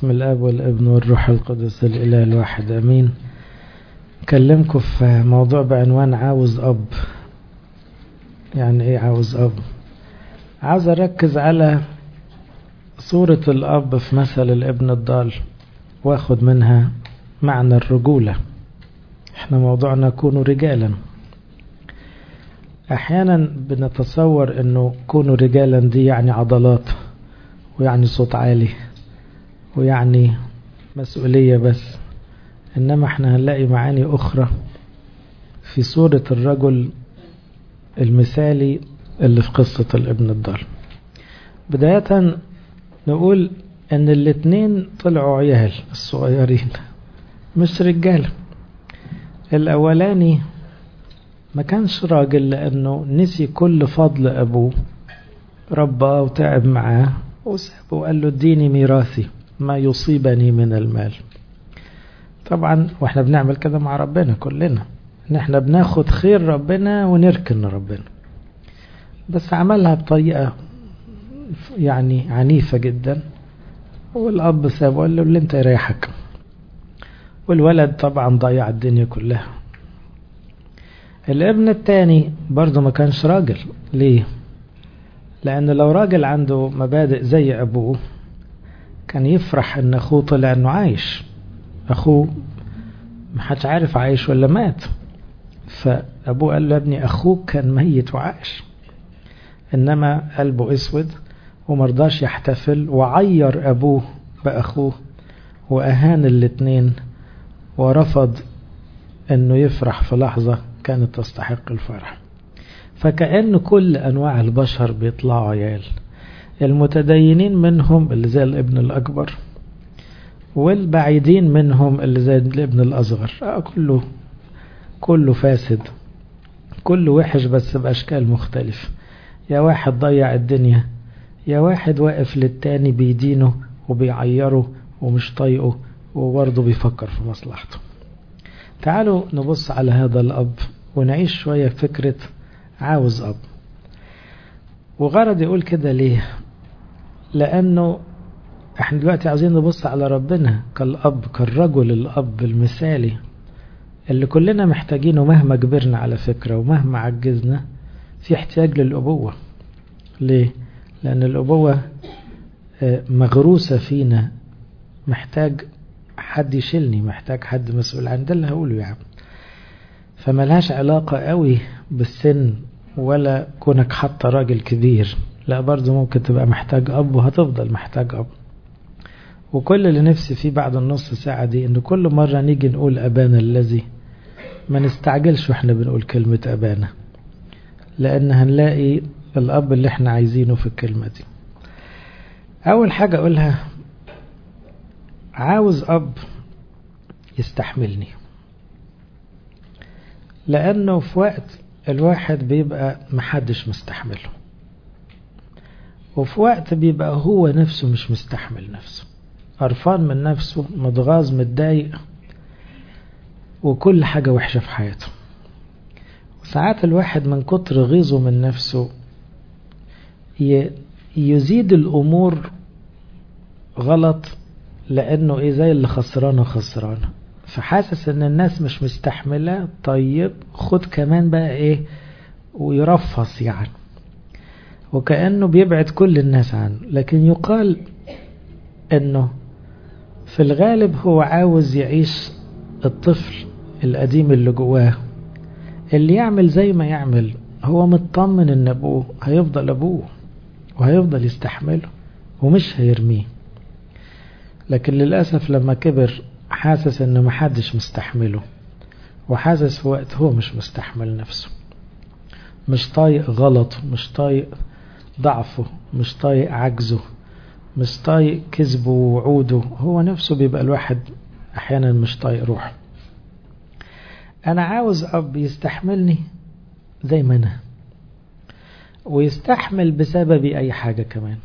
باسم الاب والابن والروح القدس الاله الواحد امين. اكلمكم في موضوع بعنوان عاوز اب. يعني ايه عاوز اب؟ عاوز اركز على صورة الاب في مثل الابن الضال واخد منها معنى الرجولة. احنا موضوعنا كونوا رجالا. احيانا بنتصور انه كونوا رجالا دي يعني عضلات ويعني صوت عالي ويعني مسؤولية بس، انما احنا هنلاقي معاني اخرى في صورة الرجل المثالي اللي في قصة الابن الضال. بداية نقول ان الاتنين طلعوا عيال الصغيرين مش رجال. الاولاني ما كانش راجل لانه نسي كل فضل ابوه، رباه وتعب معاه وسابه وقال له اديني ميراثي ما يصيبني من المال. طبعا واحنا بنعمل كده مع ربنا كلنا، ان احنا بناخد خير ربنا ونركن ربنا، بس عملها بطريقة يعني عنيفة جدا، والاب سابه وقال له اللي انت يريحك، والولد طبعا ضيع الدنيا كلها. الابن التاني برضه ما كانش راجل. ليه؟ لان لو راجل عنده مبادئ زي ابوه كان يفرح ان اخوه طلع انه عايش. اخوه محدش عارف عايش ولا مات، فابوه قال له يا ابني اخوك كان ميت وعايش، انما قلبه اسود ومرضاش يحتفل وعير ابوه باخوه واهان الاتنين ورفض انه يفرح في لحظة كانت تستحق الفرح. فكأن كل انواع البشر بيطلعوا عيال، المتدينين منهم اللي زي الابن الاكبر والبعيدين منهم اللي زي الابن الاصغر. كله فاسد، كله وحش بس باشكال مختلفة. يا واحد ضيع الدنيا، يا واحد واقف للتاني بيدينه وبيعيره ومش طايقه وبرضه بيفكر في مصلحته. تعالوا نبص على هذا الاب ونعيش شوية فكرة عاوز اب. وغرض يقول كده ليه؟ لانه احنا دلوقتي عاوزين نبص على ربنا كالاب، كالرجل الاب المثالي اللي كلنا محتاجينه مهما كبرنا على فكرة ومهما عجزنا في احتياج للأبوة. ليه؟ لأن الأبوة مغروسة فينا، محتاج حد يشيلني، محتاج حد مسؤول عن ده اللي هقوله يعني. فملهاش علاقة قوي بالسن ولا كونك حتى راجل كبير، لا برضو ممكن تبقى محتاج أب وهتفضل محتاج أب. وكل اللي نفسي فيه بعد النص ساعة دي إن كل مرة نيجي نقول أبانا الذي ما نستعجلش وإحنا بنقول كلمة أبانا، لأن هنلاقي الأب اللي إحنا عايزينه في الكلمة دي. أول حاجة أقولها عاوز أب يستحملني، لأنه في وقت الواحد بيبقى محدش مستحمله، وفي وقت بيبقى هو نفسه مش مستحمل نفسه، قرفان من نفسه، متغاظ، متضايق، وكل حاجة وحشة في حياته. وساعات الواحد من كتر غيظه من نفسه يزيد الأمور غلط، لأنه زي اللي خسرانة فحاسس ان الناس مش مستحملة. طيب خد كمان بقى ويرفص يعني، وكأنه بيبعد كل الناس عنه. لكن يقال انه في الغالب هو عاوز يعيش الطفل القديم اللي جواه، اللي يعمل زي ما يعمل هو مطمن ان ابوه هيفضل ابوه وهيفضل يستحمله ومش هيرميه. لكن للأسف لما كبر حاسس انه محدش مستحمله، وحاسس في وقت هو مش مستحمل نفسه، مش طايق غلطه، مش طايق ضعفه، مش طايق عجزه، مش طايق كذبه ووعوده. هو نفسه بيبقى الواحد احيانا مش طايق روحه. انا عاوز اب يستحملني زي ما انا، ويستحمل بسببي اي حاجة كمان،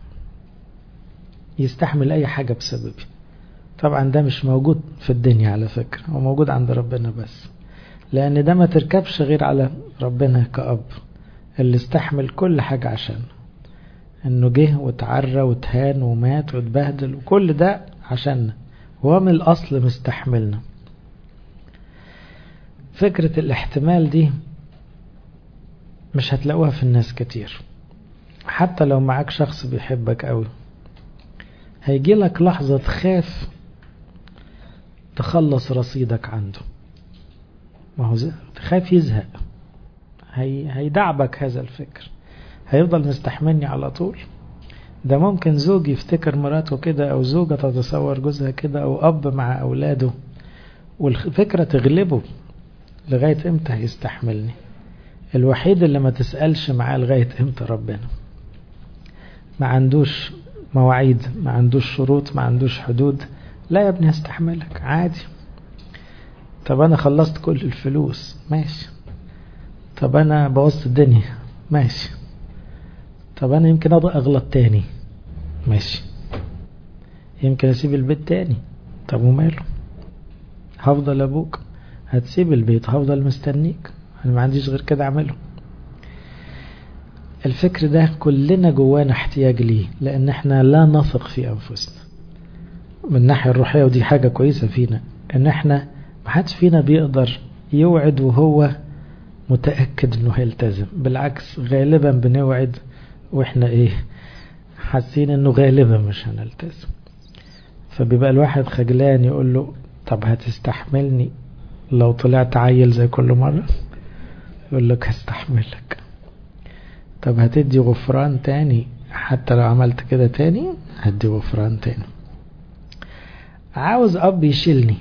يستحمل اي حاجة بسببي. طبعا ده مش موجود في الدنيا على فكرة، هو موجود عند ربنا بس، لان ده ما تركبش غير على ربنا كأب اللي استحمل كل حاجة عشان انه جه وتعرى وتهان ومات واتبهدل، وكل ده عشاننا، هو من الأصل مستحملنا. فكرة الاحتمال دي مش هتلاقوها في الناس كتير. حتى لو معاك شخص بيحبك قوي، هيجي لك لحظة تخاف تخلص رصيدك عنده، ما هو تخاف يزهق، هيدعبك هذا الفكر، هيفضل مستحملني على طول. ده ممكن زوج يفتكر مراته كده، او زوجة تتصور جوزها كده، او اب مع اولاده، والفكرة تغلبه. لغاية امتى هيستحملني؟ الوحيد اللي ما تسألش معاه لغاية امتى ربنا. ما عندوش مواعيد، ما عندوش شروط، ما عندوش حدود. لا يا ابني هستحملك عادي. طب انا خلصت كل الفلوس، ماشي. طب انا بوظت الدنيا، ماشي. طب انا يمكن اغلط تاني، ماشي. يمكن اسيب البيت تاني، طب وماله؟ هفضل ابوك. هتسيب البيت هفضل مستنيك، انا ما عنديش غير كده اعمله. الفكر ده كلنا جوانا احتياج ليه، لان احنا لا نثق في انفسنا من الناحية الروحية. ودي حاجة كويسة فينا، ان احنا محدش فينا بيقدر يوعد وهو متأكد انه هيلتزم. بالعكس غالبا بنوعد واحنا حاسين انه غالبا مش هنلتزم. فبيبقى الواحد خجلان يقول له طب هتستحملني لو طلعت عيل زي كل مرة؟ يقول لك هستحملك. طب هتدي غفران تاني حتى لو عملت كده تاني؟ هدي غفران تاني. عاوز اب يشيلني.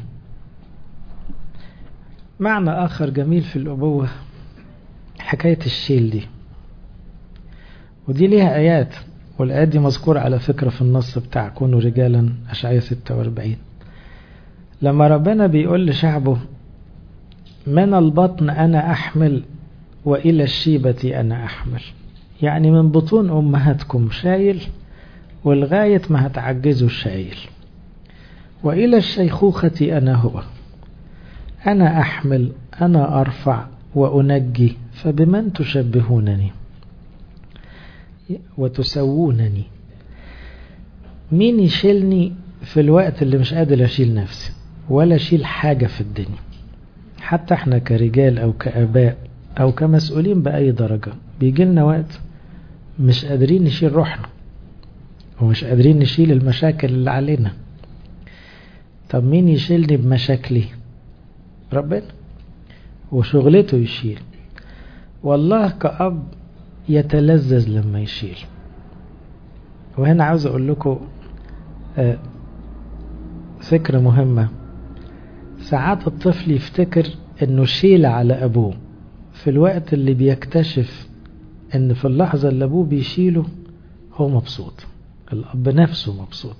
معنى اخر جميل في الابوة حكاية الشيل دي، ودي ليها ايات، والايات دي مذكورة على فكرة في النص بتاع كونوا رجالا اشعياء 46. لما ربنا بيقول لشعبه من البطن انا احمل والى الشيبة انا احمل، يعني من بطون امهاتكم شايل ولغاية ما هتعجزوا الشايل، والى الشيخوخة انا هو، انا احمل انا ارفع وانجي، فبمن تشبهونني وتسوونني؟ مين يشيلني في الوقت اللي مش قادر اشيل نفسي ولا اشيل حاجة في الدنيا؟ حتى احنا كرجال او كآباء او كمسؤولين بأي درجة بيجي لنا وقت مش قادرين نشيل روحنا ومش قادرين نشيل المشاكل اللي علينا. طب مين يشيلني بمشاكلي؟ ربنا، وشغلته يشيل. والله كأب يتلذذ لما يشيل. وهنا عاوز اقول لكم فكرة مهمة. ساعات الطفل يفتكر انه شيل على ابوه، في الوقت اللي بيكتشف ان في اللحظة اللي ابوه بيشيله هو مبسوط، الاب نفسه مبسوط.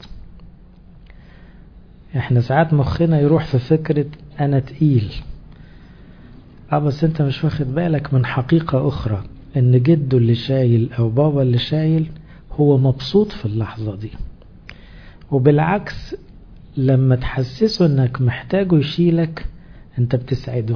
احنا ساعات مخنا يروح في فكرة انا تقيل، بس انت مش واخد بالك من حقيقة اخرى، ان جده اللي شايل او بابا اللي شايل هو مبسوط في اللحظة دي. وبالعكس لما تحسسه انك محتاجه يشيلك انت بتسعده،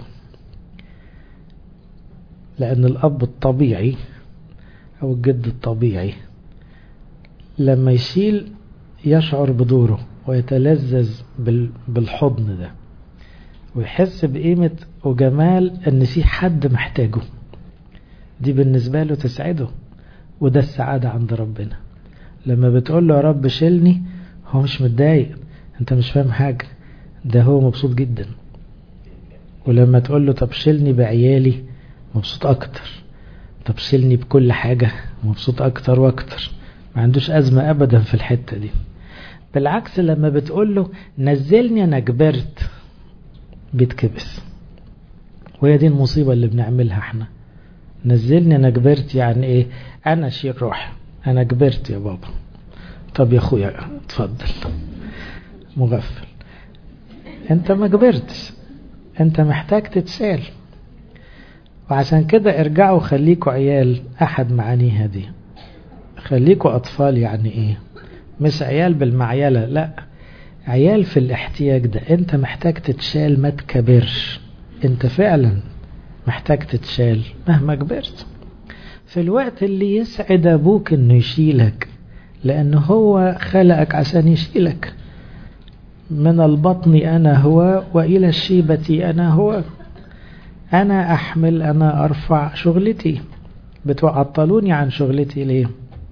لان الاب الطبيعي او الجد الطبيعي لما يشيل يشعر بدوره ويتلذذ بالحضن ده، ويحس بقيمة وجمال ان في حد محتاجه. دي بالنسبة له تسعده، وده السعادة عند ربنا. لما بتقول له يا رب شيلني هو مش متضايق، انت مش فاهم حاجة، ده هو مبسوط جدا. ولما تقول له طب شيلني بعيالي مبسوط اكتر، طب شيلني بكل حاجة مبسوط اكتر واكتر، ما عندوش ازمة ابدا في الحتة دي. بالعكس لما بتقول له نزلني انا كبرت بيتكبس. وهي دي المصيبة اللي بنعملها احنا، نزلني انا كبرت يعني ايه؟ انا شيل روحي، انا كبرت يا بابا. طب يا اخويا اتفضل، مغفل، انت ما كبرتش، انت محتاج تتشال. وعشان كده ارجعوا خليكوا عيال. احد معانيها دي خليكوا اطفال. يعني ايه؟ مش عيال بالمعيلة، لا، عيال في الاحتياج ده. انت محتاج تتشال، ما تكبرش، انت فعلا محتاج تتشال مهما كبرت. في الوقت اللي يسعد ابوك انه يشيلك، لانه هو خلقك عشان يشيلك. من البطن أنا هو وإلى الشيبة أنا هو. أنا أحمل، أنا أرفع شغلتي، بتعطلوني عن شغلتي ليه؟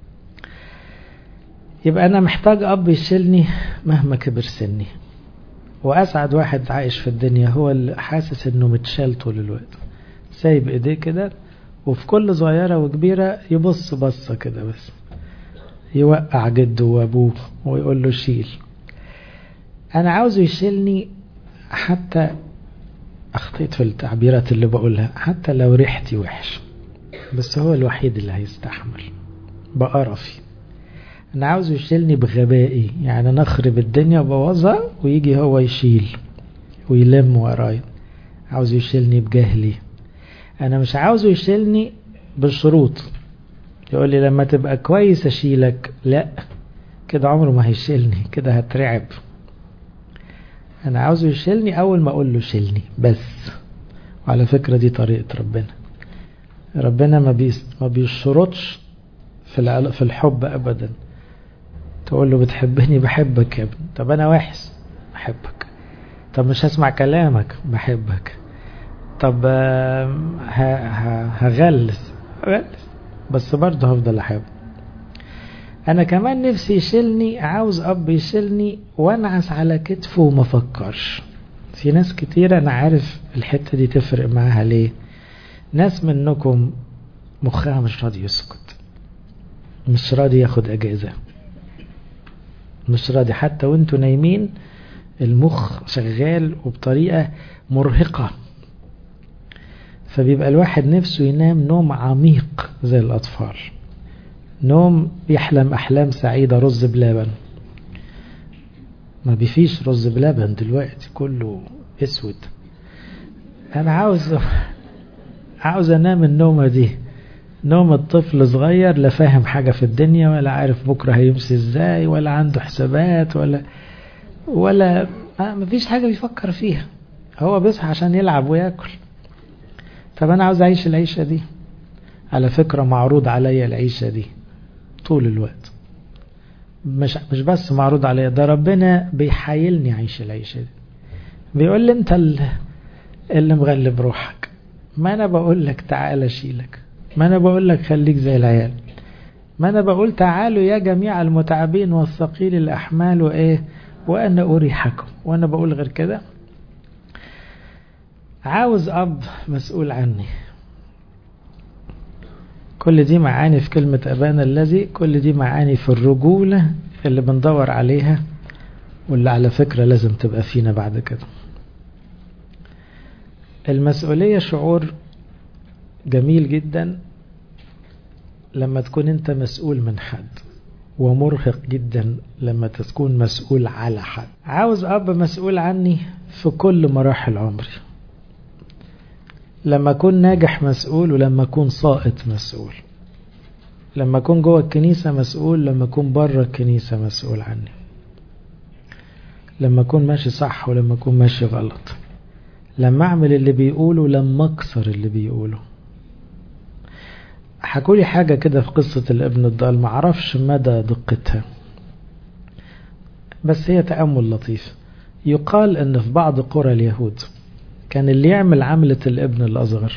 يبقى أنا محتاج أب يشيلني مهما كبر سني. وأسعد واحد عايش في الدنيا هو اللي حاسس إنه متشال طول الوقت، سايب إيديه كده، وفي كل صغيرة وكبيرة يبص بصة كده بس، يوقع جده وأبوه ويقول له شيل. أنا عاوزه يشيلني حتى أخطيت في التعبيرات اللي بقولها، حتى لو ريحتي وحش، بس هو الوحيد اللي هيستحمل بقرفي. أنا عاوزه يشيلني بغبائي، يعني نخرب الدنيا وبوظها ويجي هو يشيل ويلم ورايا. عاوزه يشيلني بجهلي. أنا مش عاوزه يشيلني بالشروط، يقول لي لما تبقى كويس أشيلك، لا كده عمره ما هيشيلني، كده هترعب. أنا عاوزه يشيلني أول ما أقول له شيلني بس. وعلى فكرة دي طريقة ربنا. ربنا ما بيشرطش في الحب أبدا. تقول له بتحبني، بحبك يا ابني. طب أنا وحش، بحبك. طب مش هسمع كلامك، بحبك. طب هغلس بس برضه هفضل أحب. أنا كمان نفسي يشيلني، عاوز أب يشيلني وانعس على كتفه وما فكرش. في ناس كتير أنا عارف الحتة دي تفرق معاها ليه. ناس منكم مخها مش راضي يسكت، مش راضي ياخد أجازة، مش راضي حتى وانتوا نايمين المخ شغال وبطريقة مرهقة. فبيبقى الواحد نفسه ينام نوم عميق زي الأطفال، نوم يحلم أحلام سعيدة. رز بلبن، ما بيفيش رز بلبن دلوقتي، كله اسود. أنا عاوز أنام النومة دي، نوم الطفل صغير لا فاهم حاجة في الدنيا، ولا عارف بكرة هيمشي ازاي، ولا عنده حسابات، ولا مفيش حاجة بيفكر فيها. هو بيصحى عشان يلعب ويأكل. طب أنا عاوز أعيش العيشة دي. على فكرة معروض عليا العيشة دي طول الوقت، مش بس معروض عليا، ده ربنا بيحايلني أعيش العيشة دي. بيقول لي أنت اللي مغلب روحك. ما أنا بقول لك تعال أشيلك، ما أنا بقول لك خليك زي العيال، ما أنا بقول تعالوا يا جميع المتعبين والثقيل الأحمال وأنا أريحكم. وأنا بقول غير كده؟ عاوز أب مسؤول عني. كل دي معاني في كلمة أبانا الذي، كل دي معاني في الرجولة اللي بندور عليها، واللي على فكرة لازم تبقى فينا بعد كده. المسؤولية شعور جميل جدا لما تكون انت مسؤول من حد، ومرهق جدا لما تكون مسؤول على حد. عاوز أب مسؤول عني في كل مراحل عمري، لما أكون ناجح مسؤول، ولما أكون ساقط مسؤول، لما أكون جوه الكنيسة مسؤول، لما أكون بره الكنيسة مسؤول عني، لما أكون ماشي صح ولما أكون ماشي غلط، لما أعمل اللي بيقوله، لما أكسر اللي بيقوله. حكولي حاجة كده في قصة الابن الضال، معرفش مدى دقتها، بس هي تأمل لطيف. يقال أن في بعض قرى اليهود كان اللي يعمل عملة الابن الأصغر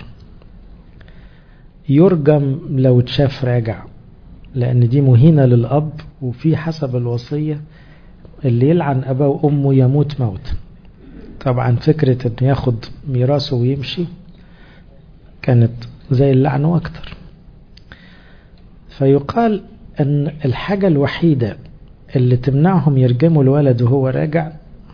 يرجم لو تشاف راجع، لأن دي مهينة للأب، وفي حسب الوصية اللي يلعن أباه وأمه يموت موت. طبعا فكرة أنه ياخد ميراثه ويمشي كانت زي اللعن واكتر. فيقال أن الحاجة الوحيدة اللي تمنعهم يرجموا الولد وهو راجع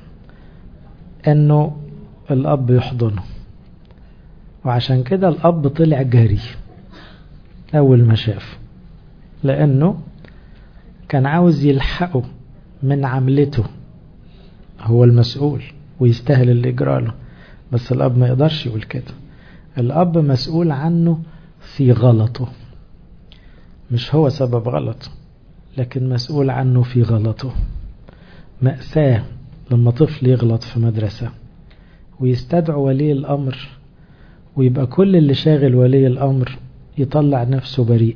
أنه الأب يحضنه. وعشان كده الأب طلع جري أول ما شافه، لأنه كان عاوز يلحقه من عملته. هو المسؤول ويستاهل اللي يجراله، بس الأب ما يقدرش يقول كده. الأب مسؤول عنه في غلطه، مش هو سبب غلطه، لكن مسؤول عنه في غلطه. مأساة لما طفل يغلط في مدرسة ويستدعو ولي الأمر، ويبقى كل اللي شاغل ولي الأمر يطلع نفسه بريء.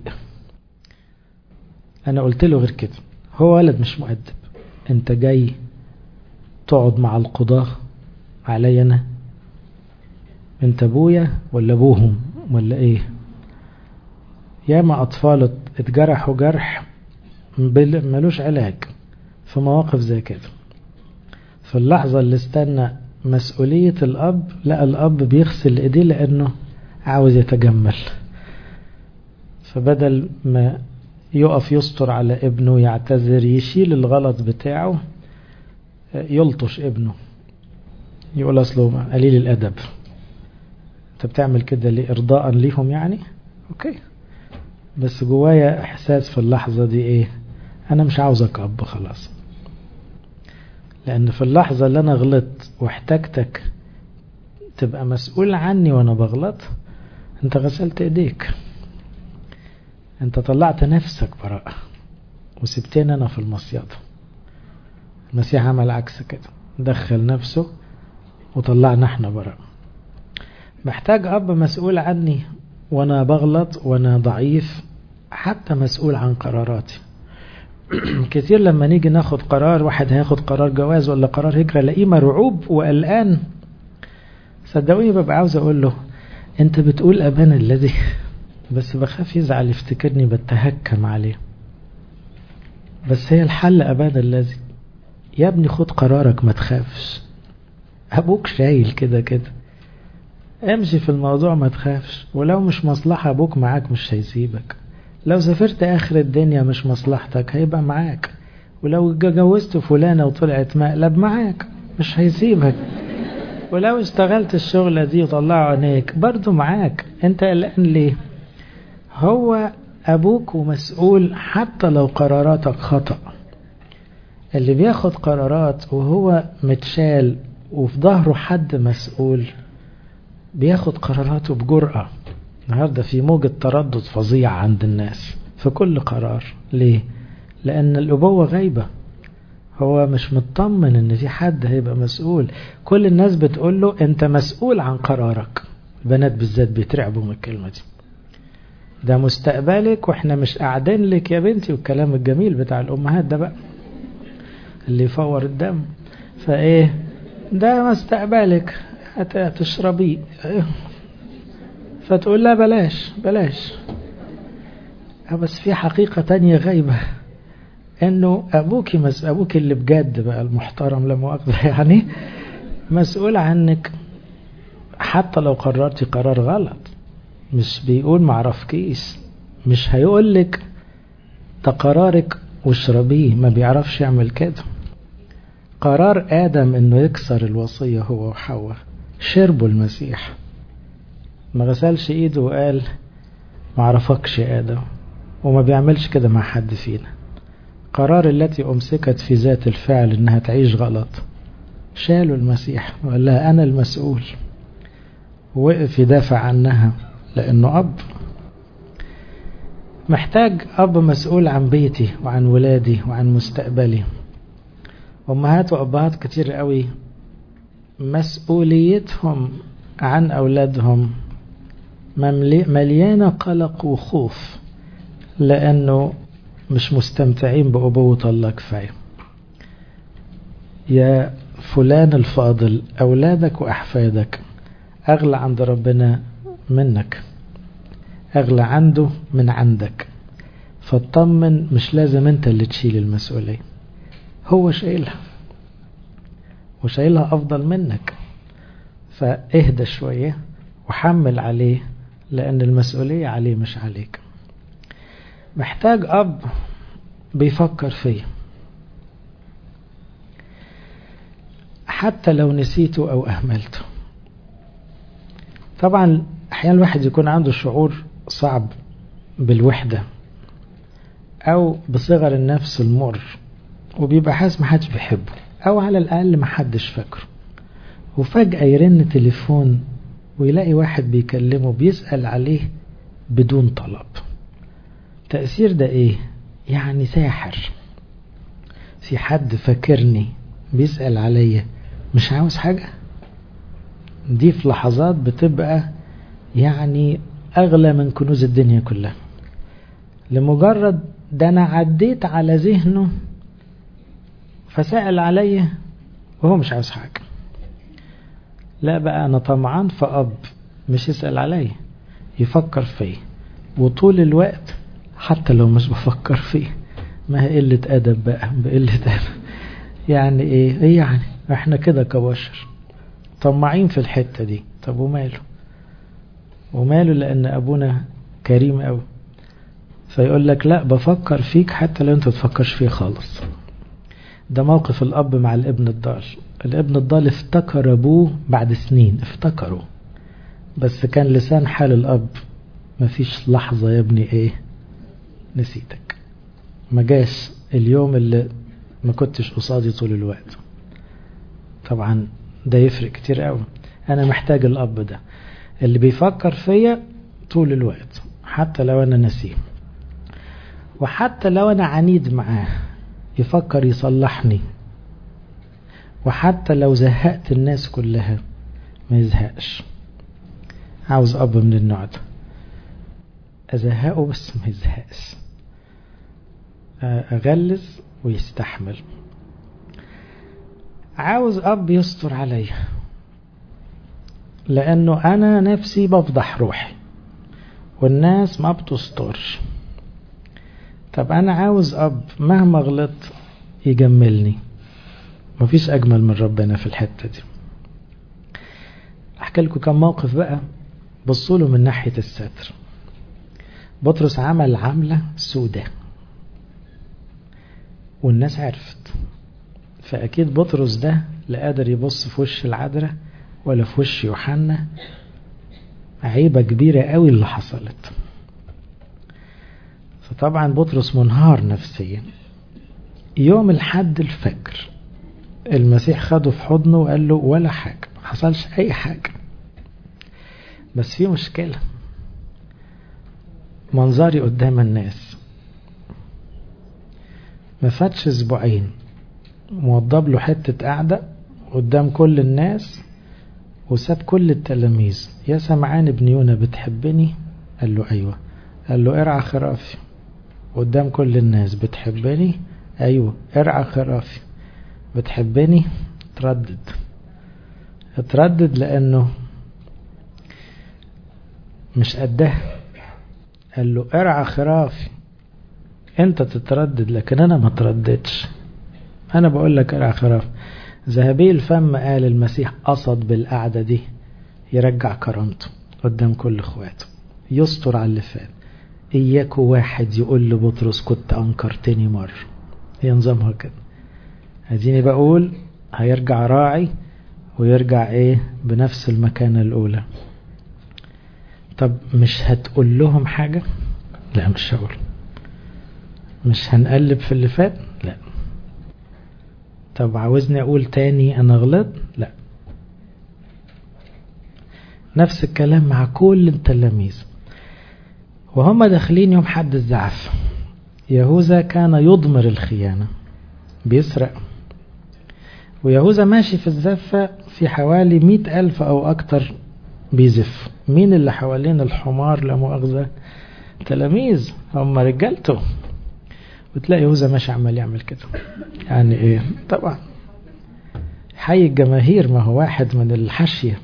أنا قلت له غير كده، هو ولد مش مؤدب، أنت جاي تقعد مع القضاة علي أنا؟ انت ابويا ولا ابوهم ولا ايه؟ ياما اطفال اتجرحوا جرح ملوش علاج في مواقف زي كده. في اللحظة اللي استنى مسؤولية الاب، لا الاب بيغسل ايديه لانه عاوز يتجمل، فبدل ما يقف يستر على ابنه يعتذر يشيل الغلط بتاعه يلطش ابنه، يقول اصله قليل الادب. انت بتعمل كده ليه؟ ارضاء ليهم يعني؟ اوكي، بس جوايا احساس في اللحظة دي ايه؟ انا مش عاوزك اب خلاص، لان في اللحظة اللي انا غلطت واحتاجتك تبقى مسؤول عني وانا بغلط، انت غسلت ايديك، انت طلعت نفسك براءة وسبتني انا في المصيدة. المسيح عمل عكس كده، دخل نفسه وطلعنا احنا براءة. محتاج اب مسؤول عني وانا بغلط وانا ضعيف، حتى مسؤول عن قراراتي. كتير لما نيجي ناخد قرار، واحد هياخد قرار جواز ولا قرار هجرة، الاقيه مرعوب وقلقان. صدقوني ببقى عاوز اقول له انت بتقول ابانا الذي، بس بخاف يزعل يفتكرني بتهكم عليه. بس هي الحل ابانا الذي. يا ابني خد قرارك، ما تخافش، ابوك شايل كده كده، امشي في الموضوع ما تخافش. ولو مش مصلحة ابوك معاك مش هيسيبك، لو سافرت اخر الدنيا مش مصلحتك هيبقى معاك، ولو جوزت فلانة وطلعت مقلب معاك مش هيسيبك، ولو اشتغلت الشغلة دي وطلعوا عينيك برضو معاك. انت قلقان ليه؟ هو ابوك ومسؤول حتى لو قراراتك خطأ. اللي بياخد قرارات وهو متشال وفي ظهره حد مسؤول بياخد قراراته بجرأة. النهاردة في موجة تردد فظيع عند الناس في كل قرار. ليه؟ لأن الأبوة غايبة، هو مش مطمن ان في حد هيبقى مسؤول. كل الناس بتقول له انت مسؤول عن قرارك. البنات بالذات بيترعبوا من الكلمة دي، ده مستقبلك واحنا مش قاعدين لك يا بنتي، والكلام الجميل بتاع الأمهات ده بقى اللي يفور الدم. فايه ده مستقبلك هتشربيه، فتقول لا بلاش بلاش. بس في حقيقة تانية غايبة، انه ابوك اللي بجد بقى المحترم لا مؤاخذة يعني مسؤول عنك حتى لو قررتي قرار غلط. مش بيقول معرفكيش، مش هيقولك ده قرارك واشربيه، ما بيعرفش يعمل كده. قرار آدم انه يكسر الوصية هو وحواء، شربوا المسيح، ما غسلش ايده وقال معرفكش يا آدم، وما بيعملش كده مع حد فينا. قرار التي أمسكت في ذات الفعل انها تعيش غلط، شالوا المسيح وقال لها انا المسؤول، ووقف يدافع عنها لانه اب. محتاج اب مسؤول عن بيتي وعن ولادي وعن مستقبلي. امهات وابهات كتير قوي مسؤوليتهم عن اولادهم مليانة قلق وخوف، لانه مش مستمتعين بأبوة الله كفاية. يا فلان الفاضل، أولادك وأحفادك أغلى عند ربنا منك، أغلى عنده من عندك. فاطمن، مش لازم أنت اللي تشيل المسؤولية، هو شايلها وشايلها أفضل منك. فاهدى شوية وحمل عليه، لأن المسؤولية عليه مش عليك. محتاج أب بيفكر فيه حتى لو نسيته أو أهملته. طبعا أحيانا الواحد يكون عنده شعور صعب بالوحدة أو بصغر النفس المر، وبيبقى حاسس محدش بيحبه أو على الأقل محدش فاكره، وفجأة يرن تليفون ويلاقي واحد بيكلمه بيسأل عليه بدون طلب. تأثير ده إيه؟ يعني ساحر، في حد فاكرني بيسأل عليا مش عاوز حاجة. دي في لحظات بتبقى يعني أغلى من كنوز الدنيا كلها، لمجرد ده أنا عديت على ذهنه فسأل عليا وهو مش عاوز حاجة. لا بقى أنا طمعان فأب مش يسأل علي، يفكر فيه، وطول الوقت حتى لو مش بفكر فيه. ما هي قلة أدب بقى، بقلة أدب. يعني إيه يعني إحنا كده كبشر طمعين في الحتة دي. طب وماله لأن أبونا كريم أوي، فيقول لك لا بفكر فيك حتى لو أنت تفكرش فيه خالص. ده موقف الأب مع الابن الضال. الابن الضال افتكر أبوه بعد سنين، افتكره، بس كان لسان حال الأب مفيش لحظة يا ابني نسيتك، ما جاش اليوم اللي ما كنتش قصادي طول الوقت. طبعا ده يفرق كتير قوي. أنا محتاج الأب ده اللي بيفكر فيا طول الوقت حتى لو أنا نسيه، وحتى لو أنا عنيد معاه يفكر يصلحني، وحتى لو زهقت الناس كلها ما يزهقش. عاوز أب من النوع ده، أزهقه بس ما يزهقش، أغلس ويستحمل. عاوز أب يستر علي، لأنه أنا نفسي بفضح روحي والناس ما بتسترش. طب أنا عاوز أب مهما غلط يجملني. مفيش أجمل من ربنا في الحتة دي. أحكي لكم كم موقف بقى. بصوا له من ناحية الستر. بطرس عمل عملة سودة والناس عرفت، فأكيد بطرس ده لا قادر يبص في وش العذراء ولا في وش يوحنا. عيبة كبيرة قوي اللي حصلت. فطبعا بطرس منهار نفسيا. يوم الحد الفجر المسيح خده في حضنه وقال له ولا حاجة، ما حصلش أي حاجة، بس في مشكلة. منظري قدام الناس، ما فاتش اسبوعين موضب له حتة قاعدة قدام كل الناس وساب كل التلاميذ. يا سمعان ابن يونا بتحبني؟ قال له ايوه. قال له ارعى خرافي قدام كل الناس. بتحبني؟ ايوه. ارعى خرافي. بتحبني؟ اتردد لانه مش قدها. قال له ارعى خرافي. انت تتردد لكن انا ما ترددش. انا بقول لك ارعى خرافي. ذهبي الفم قال المسيح قصد بالقعدة دي يرجع كرامته قدام كل اخواته، يستر على اللي فات. اياكو واحد يقول لبطرس كنت انكرتني مرة. هي نظامها كده. اديني بقول هيرجع راعي ويرجع بنفس المكانة الاولى. طب مش هتقول لهم حاجة؟ لا مش هقول. مش هنقلب في اللي فات؟ لا. طب عاوزني اقول تاني انا غلط؟ لا. نفس الكلام مع كل التلاميذ وهم داخلين يوم حد الزعف. يهوذا كان يضمر الخيانة، بيسرق، ويهوذا ماشي في الزفة في حوالي 100,000 أو أكتر بيزف. مين اللي حوالين الحمار لا مؤاخذة؟ تلاميذ، هم رجالته. وتلاقي يهوذا ماشي عمال يعمل كده. يعني طبعا حي الجماهير، ما هو واحد من الحشية،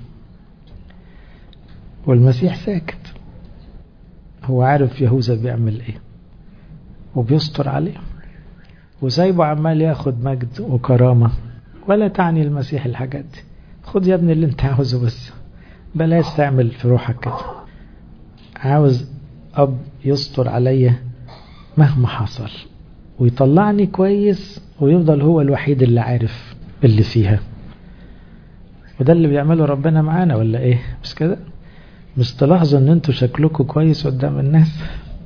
والمسيح ساكت. هو عارف يهوذا بيعمل وبيستر عليه وسايبه عمال ياخد مجد وكرامة، ولا تعني المسيح الحاجات دي. خد يا ابني اللي انت عاوزه، بس بلاش تعمل في روحك كده. عاوز أب يستر عليا مهما حصل ويطلعني كويس ويفضل هو الوحيد اللي عارف اللي فيها. وده اللي بيعمله ربنا معانا ولا مش كده؟ مش تلاحظوا ان انتوا شكلكم كويس قدام الناس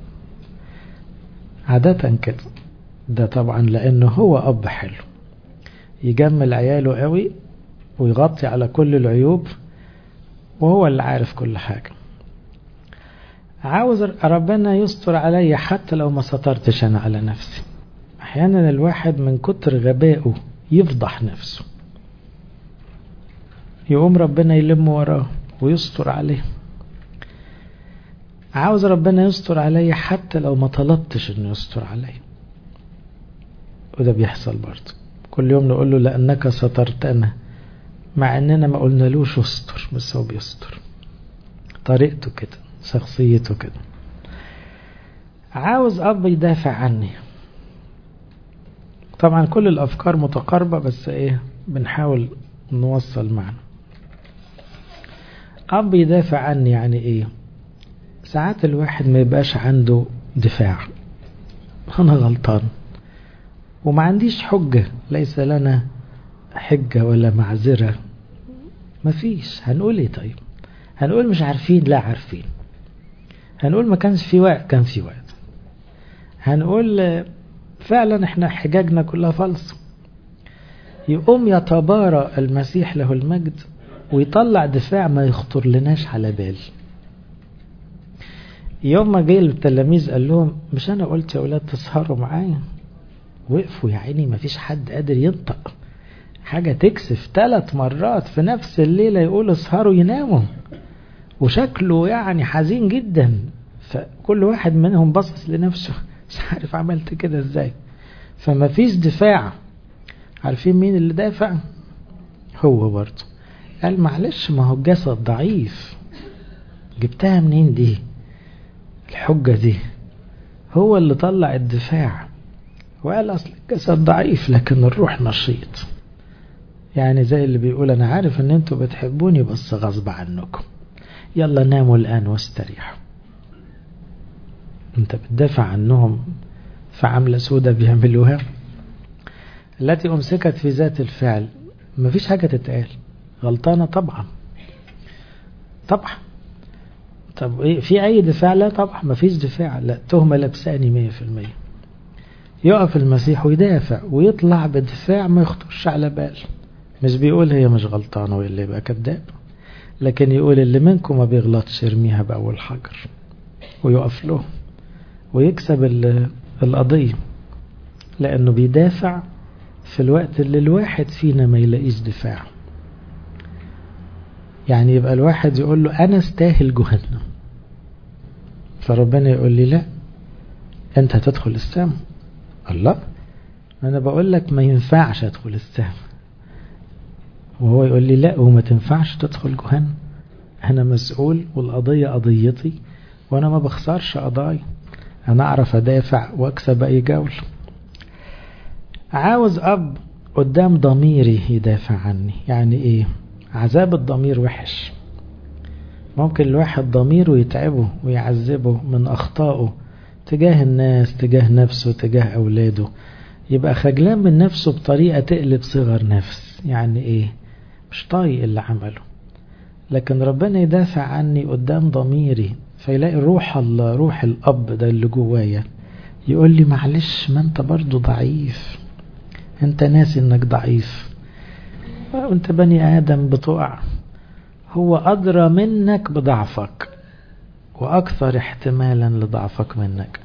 عادة كده؟ ده طبعا لانه هو اب حلو يجمل عياله قوي ويغطي على كل العيوب، وهو اللي عارف كل حاجة. عاوز ربنا يستر علي حتى لو ما سترتش انا على نفسي. احيانا الواحد من كتر غبائه يفضح نفسه، يقوم ربنا يلم وراه ويستر عليه. عاوز ربنا يستر علي حتى لو ما طلبتش انه يستر علي، وده بيحصل برضه. كل يوم نقول له لأنك سترتنا، مع أننا ما قلنالوش استر، بس هو بيستر. طريقته كده، شخصيته كده. عاوز أب يدافع عني. طبعا كل الأفكار متقاربة، بس بنحاول نوصل معنا. أب يدافع عني يعني ساعات الواحد ما يبقاش عنده دفاع، أنا غلطان وما عنديش حجة، ليس لنا حجة ولا معذرة، ما فيش. هنقول طيب؟ هنقول مش عارفين؟ لا عارفين. هنقول ما كانش في وقت؟ كان في وقت. هنقول فعلا احنا حجاجنا كلها فلس. يقوم يتبارى المسيح له المجد ويطلع دفاع ما يخطر لناش على بال. يوم ما جاي التلاميذ قال لهم مش انا قلت يا اولاد تسهروا معايا؟ وقفوا يا عيني، ما فيش حد قادر ينطق. حاجة تكسف 3 مرات في نفس الليلة يقول اسهروا، يناموا، وشكله يعني حزين جدا. فكل واحد منهم بصص لنفسه، مش عارف عملت كده ازاي. فما فيش دفاع. عارفين مين اللي دافع؟ هو برضه. قال معلش، ما هو الجسد ضعيف. جبتها منين دي الحجة دي؟ هو اللي طلع الدفاع وقال اصل الجسد ضعيف لكن الروح نشيط. يعني زي اللي بيقول انا عارف ان انتوا بتحبوني بس غصب عنكم، يلا ناموا الان واستريحوا. انت بتدافع عنهم في عملة سودة بيعملوها. التي امسكت في ذات الفعل مفيش حاجة تتقال. غلطانة طبعا. طب في اي دفاع؟ لا طبعا مفيش دفاع. لا، تهمة لبساني 100%. يقف المسيح ويدافع ويطلع بدفاع ما يخطرش على بال. مش بيقول هي مش غلطانة واللي يبقى كذاب، لكن يقول اللي منكم ما بيغلطش يرميها بأول حجر، ويقف له ويكسب القضية، لأنه بيدافع في الوقت اللي الواحد فينا ما يلاقيش دفاع. يعني يبقى الواحد يقول له أنا استاهل جهنم، فربنا يقول لي لا، أنت هتدخل السام. الله، أنا بقول لك ما ينفعش أدخل السام، وهو يقول لي لا وما تنفعش تدخل جهنم. أنا مسؤول والقضية قضيتي، وأنا ما بخسرش قضايا، أنا أعرف أدافع وأكسب أي جولة. عاوز أب قدام ضميري يدافع عني. يعني عذاب الضمير وحش. ممكن الواحد ضميره يتعبه ويعذبه من أخطائه تجاه الناس، تجاه نفسه، تجاه أولاده، يبقى خجلان من نفسه بطريقة تقلب صغر نفس. يعني مش طايق اللي عمله. لكن ربنا يدافع عني قدام ضميري، فيلاقي روح الله، روح الأب ده اللي جوايا يقول لي معلش، ما انت برضو ضعيف، انت ناسي انك ضعيف، وانت بني آدم بتقع، هو أدرى منك بضعفك وأكثر احتمالا لضعفك منك.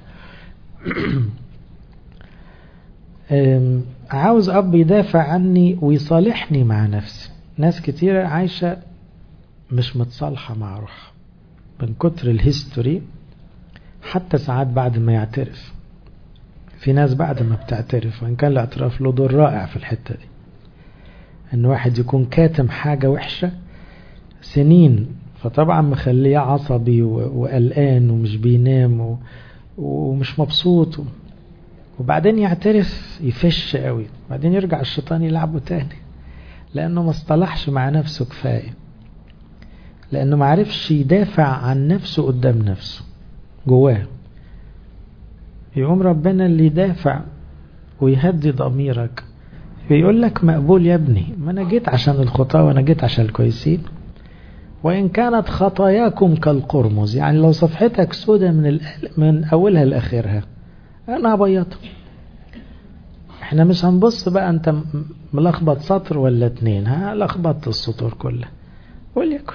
عاوز أب يدافع عني ويصالحني مع نفسي. ناس كتيرة عايشة مش متصالحة مع روح من كتر الهيستوري، حتى ساعات بعد ما يعترف. في ناس بعد ما بتعترف، وإن كان الاعتراف له دور رائع في الحتة دي، ان واحد يكون كاتم حاجة وحشة سنين، فطبعا مخليه عصبي وقلقان ومش بينام ومش مبسوط، وبعدين يعترف يفش قوي، بعدين يرجع الشيطان يلعبه تاني، لانه ما اصطلحش مع نفسه كفاية، لانه ما عرفش يدافع عن نفسه قدام نفسه جواه. يقوم ربنا اللي يدافع ويهدي ضميرك، بيقول لك مقبول يا ابني، ما انا جيت عشان الخطاة وانا جيت عشان الكويسين. وإن كانت خطاياكم كالقرمز، يعني لو صفحتك سودة من أولها لآخرها أنا هبيضها. احنا مش هنبص بقى أنت ملخبط سطر ولا 2، لخبطت السطور كلها وليكن.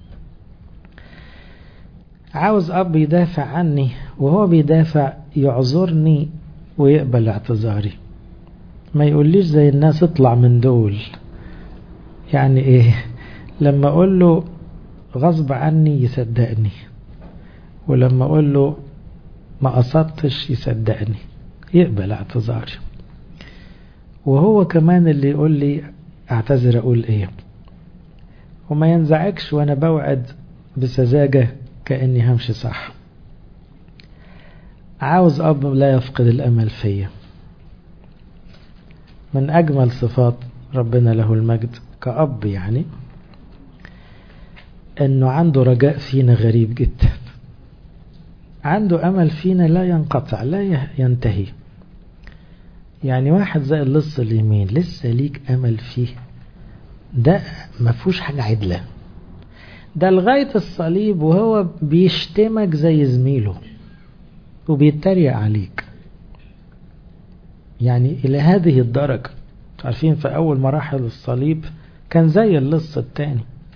عاوز أب يدافع عني، وهو بيدافع يعذرني ويقبل اعتذاري، ما يقوليش زي الناس اطلع من دول. يعني لما أقول له غصب عني يصدقني، ولما أقول له ما قصدتش يصدقني، يقبل اعتذاري. وهو كمان اللي يقول لي اعتذر اقول ايه، وما ينزعجش وانا بوعد بسذاجة كأني همشي صح. عاوز اب لا يفقد الامل فيا. من اجمل صفات ربنا له المجد كأب يعني انه عنده رجاء فينا غريب جدا، عنده امل فينا لا ينقطع لا ينتهي. يعني واحد زي اللص اليمين لسه ليك امل فيه، ده ما فيهوش حاجة عدلة، ده لغاية الصليب وهو بيشتمك زي زميله وبيتريق عليك، يعني إلى هذه الدرجة. عارفين في أول مراحل الصليب كان زي اللص التاني،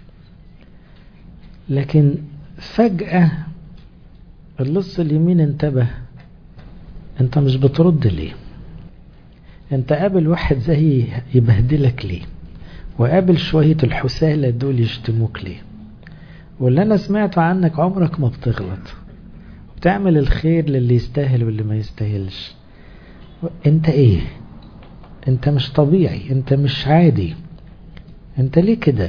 لكن فجأة اللص اليمين انتبه، انت مش بترد ليه؟ انت قابل واحد زي يبهدلك ليه؟ وقابل شوية الحسالة دول يشتموك ليه؟ واللي انا سمعته عنك عمرك ما بتغلط، بتعمل الخير للي يستاهل واللي ما يستاهلش. انت ايه؟ انت مش طبيعي، انت مش عادي، انت ليه كده؟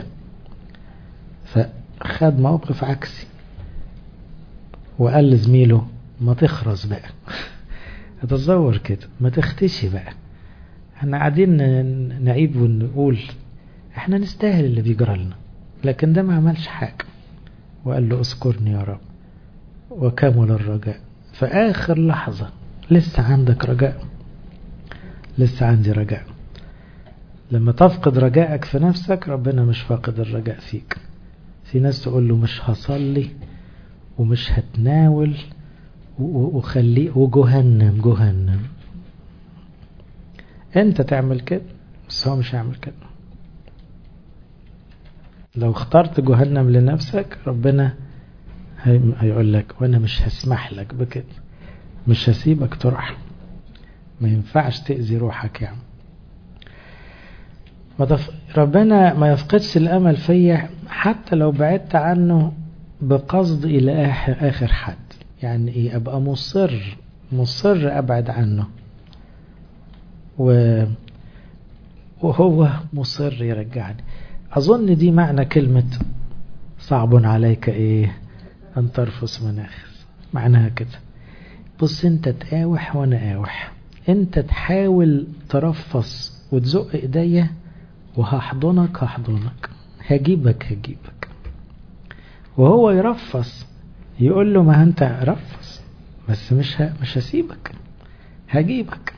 فخد موقف عكسي وقال لزميله ما تخرس بقى اتصور كده، ما تختشي بقى، احنا قاعدين نعيب ونقول احنا نستاهل اللي بيجرى لنا، لكن ده ما عملش حاجة. وقال له اذكرني يا رب. وكمل الرجاء في آخر لحظة. لسه عندك رجاء؟ لسه عندي رجاء. لما تفقد رجائك في نفسك ربنا مش فاقد الرجاء فيك. في ناس تقول له مش هصلي ومش هتناول وخليه وجهنم جهنم. انت تعمل كده بس هو مش هيعمل كده. لو اخترت جهنم لنفسك ربنا هيقول لك وانا مش هسمح لك بكده، مش هسيبك تروح، ما ينفعش تأذي روحك يعني. ربنا ما يفقدش الأمل فيا حتى لو بعدت عنه بقصد إلى آخر حد. يعني إيه؟ أبقى مصر أبعد عنه وهو مصر يرجعني. أظن دي معنى كلمة صعب عليك إيه أن ترفس مناخ. معناها كده، بص انت تقاوح وانا قاوح، انت تحاول ترفص وتزق ايديا وهحضنك هجيبك وهو يرفص، يقول له ما انت رفص بس مش هسيبك، هجيبك.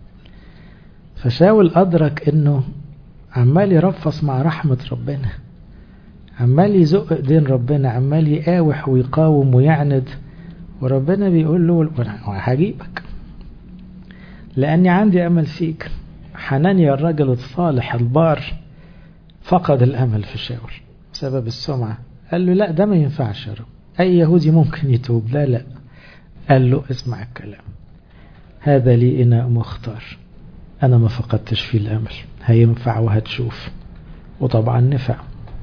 فشاول أدرك انه عمال يرفص مع رحمة ربنا، عمال يزق ايدين ربنا، عمال يقاوح ويقاوم ويعند، وربنا بيقول له هجيبك لأني عندي أمل فيك. حنانيا الرجل الصالح البار فقد الأمل في شاول بسبب السمعة. قال له لا ده ما ينفعش يا رب، أي يهودي ممكن يتوب. لا قال له اسمع الكلام، هذا لي إناء مختار، أنا ما فقدتش فيه الأمل، هينفع وهتشوف. وطبعا نفع.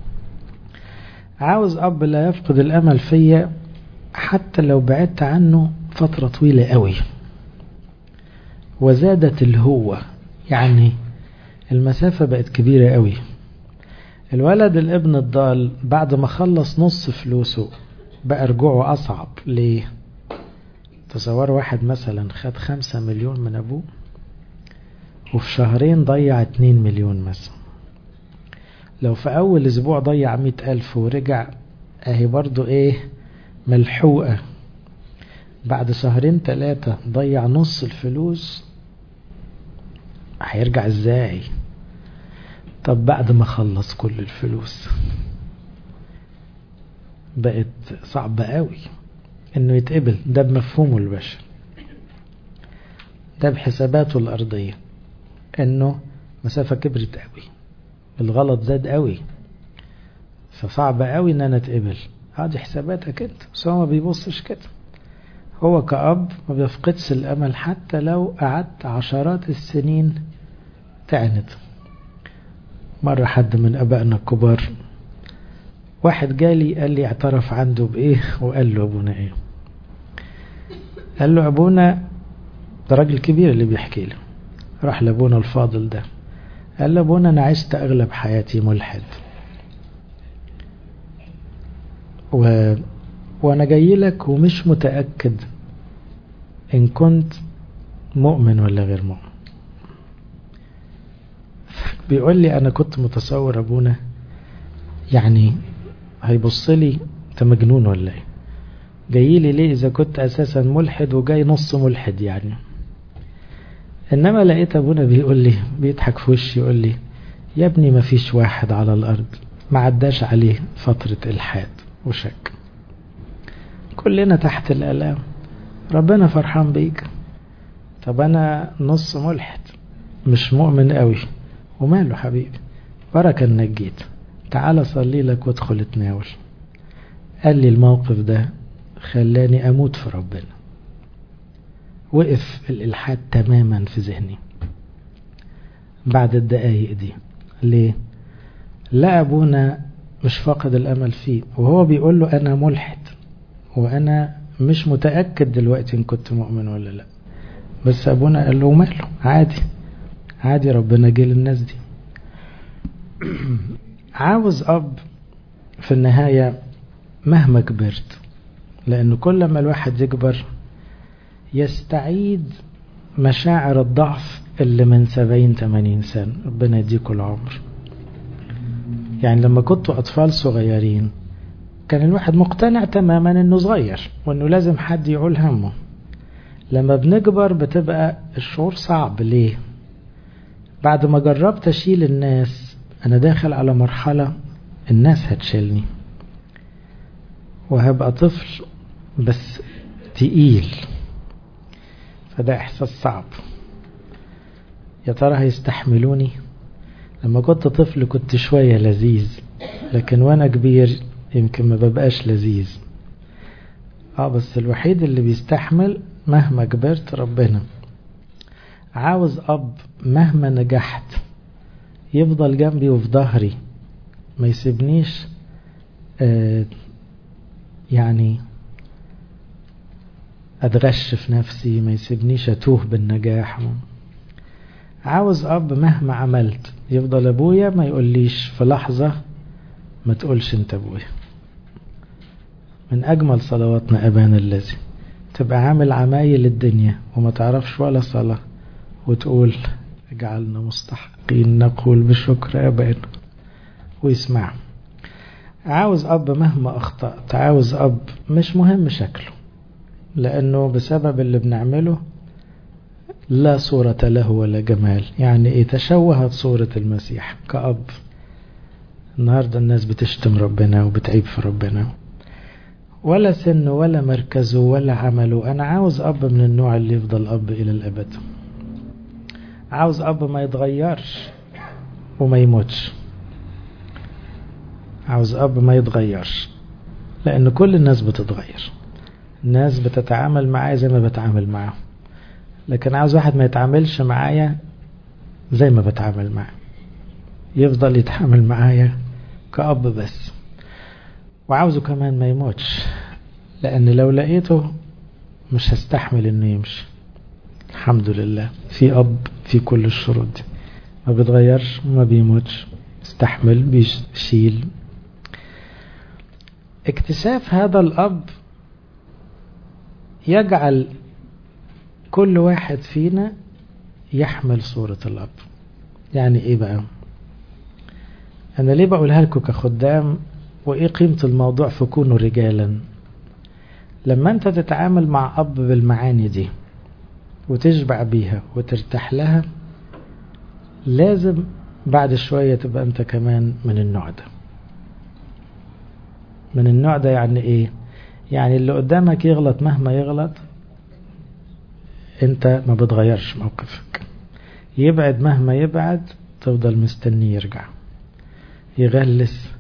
عاوز أب لا يفقد الأمل فيا حتى لو بعدت عنه فترة طويلة قوي وزادت الهوة، يعني المسافة بقت كبيرة قوي. الولد الابن الضال بعد ما خلص نص فلوسه بقى رجوعه أصعب. ليه؟ تصور واحد مثلا خد 5 مليون من أبوه وفي شهرين ضيع 2 مليون مثلا. لو في أول أسبوع ضيع 100,000 ورجع اهي برضو ايه ملحوقة. بعد شهرين 3 ضيع نص الفلوس، هيرجع ازاي؟ طب بعد ما خلص كل الفلوس بقت صعبة قوي انه يتقبل. ده بمفهومه البشري، ده بحساباته الارضية، انه مسافة كبرت قوي، الغلط زاد قوي، فصعب قوي ان انا اتقبل. هذه حساباتك انت، بس هو ما بيبصش كده. هو كأب ما بيفقدش الامل حتى لو قعدت عشرات السنين تعند. مرة حد من ابائنا الكبار واحد جالي قال لي اعترف عنده بايه، وقال له ابونا ايه؟ قال له ابونا، ده راجل كبير اللي بيحكي له، راح لابونا الفاضل ده قال لابونا أنا عشت أغلب حياتي ملحد، وأنا جاي لك ومش متأكد إن كنت مؤمن ولا غير مؤمن. بيقول لي أنا كنت متصور أبونا يعني هيبص لي أنت مجنون ولا إيه، جاي لي ليه إذا كنت أساسا ملحد وجاي نص ملحد يعني. إنما لقيت أبونا بيقول لي بيضحك في وشي يقول لي يا ابني ما فيش واحد على الأرض ما عداش عليه فترة إلحاد وشك، كلنا تحت الآلام، ربنا فرحان بيك. طب أنا نص ملحد مش مؤمن قوي، وماله حبيبي، بركة انك جيت، تعال صلي لك وادخل اتناول. قال لي الموقف ده خلاني أموت في ربنا، وقف الإلحاد تماما في ذهني بعد الدقايق دي. ليه؟ لا أبونا مش فاقد الأمل فيه، وهو بيقول له أنا ملحد وأنا مش متأكد دلوقتي إن كنت مؤمن ولا لا، بس أبونا قال له ماله، عادي عادي، ربنا جه للناس دي. عاوز أب في النهاية مهما كبرت، لأنه كل ما الواحد يكبر يستعيد مشاعر الضعف اللي من 70-80 سنة، ربنا يديكوا العمر. يعني لما كنتوا أطفال صغيرين كان الواحد مقتنع تماما انه صغير وانه لازم حد يعول همه. لما بنكبر بتبقى الشعور صعب. ليه؟ بعد ما جربت اشيل الناس انا داخل على مرحلة الناس هتشيلني، وهبقى طفل بس تقيل، فده احساس صعب. يا ترى هيستحملوني؟ لما كنت طفل كنت شوية لذيذ، لكن وانا كبير يمكن ما ببقاش لذيذ. بس الوحيد اللي بيستحمل مهما كبرت ربنا. عاوز اب مهما نجحت يفضل جنبي وفي ظهري، ما يسيبنيش يعني اتغش في نفسي، ما يسيبنيش اتوه بالنجاح. عاوز اب مهما عملت يفضل ابويا، ما يقوليش في لحظة ما تقولش انت ابويا. من اجمل صلواتنا ابانا الذي، تبقى عامل عمايل الدنيا وما تعرفش ولا صلاة وتقول اجعلنا مستحقين نقول بشكر ابانا ويسمع. عاوز اب مهما اخطأت، عاوز اب مش مهم شكله، لانه بسبب اللي بنعمله لا صورة له ولا جمال. يعني ايه؟ تشوهت صورة المسيح كأب. النهاردة الناس بتشتم ربنا وبتعيب في ربنا، ولا سنه ولا مركزه ولا عمله. انا عاوز اب من النوع اللي يفضل اب الى الابد. عاوز اب ما يتغيرش وما يموتش. عاوز اب ما يتغيرش، لان كل الناس بتتغير، الناس بتتعامل معايا زي ما بتعامل معاهم، لكن عاوز واحد ما يتعاملش معايا زي ما بتعامل معاه، يفضل يتعامل معايا كأب بس. وعاوزه كمان ما يموتش، لأن لو لقيته مش هستحمل انه يمشي. الحمد لله في أب في كل الشروط دي، ما بيتغيرش وما بيموتش، استحمل، بيشيل. اكتشاف هذا الأب يجعل كل واحد فينا يحمل صورة الأب. يعني ايه بقى؟ انا ليه بقولها لكم كخدام، وايه قيمة الموضوع في كونوا رجالا؟ لما انت تتعامل مع اب بالمعاني دي وتشبع بيها وترتاح لها، لازم بعد شوية تبقى انت كمان من النوع ده. من النوع ده يعني ايه؟ يعني اللي قدامك يغلط مهما يغلط انت ما بتغيرش موقفك، يبعد مهما يبعد تفضل مستني يرجع، يغلس،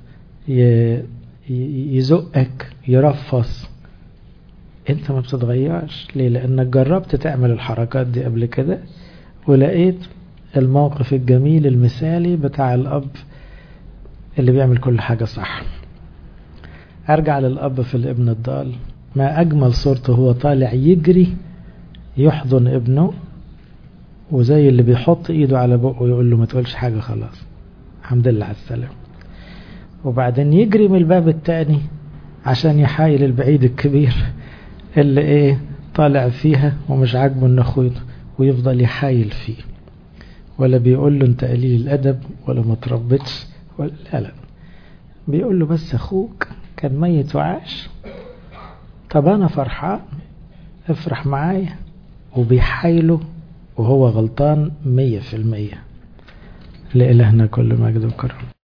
يزقك، يرفص، انت ما بتتغيرش. ليه؟ لانك جربت تعمل الحركات دي قبل كده ولقيت الموقف الجميل المثالي بتاع الاب اللي بيعمل كل حاجة صح. ارجع للاب في الابن الضال، ما اجمل صورته هو طالع يجري يحضن ابنه وزي اللي بيحط ايده على بقه ويقول له ما تقولش حاجة خلاص، الحمد لله على السلام. وبعدين يجري من الباب التاني عشان يحايل البعيد الكبير اللي ايه طالع فيها ومش عاجبه ان اخوه، ويفضل يحايل فيه، ولا بيقول له انت قليل الادب ولا ما تربتش ولا لا، بيقول له بس اخوك كان ميت وعاش، طب انا فرحان افرح معايا، وبيحايله وهو غلطان 100%. لإلهنا كل مجد وكرم.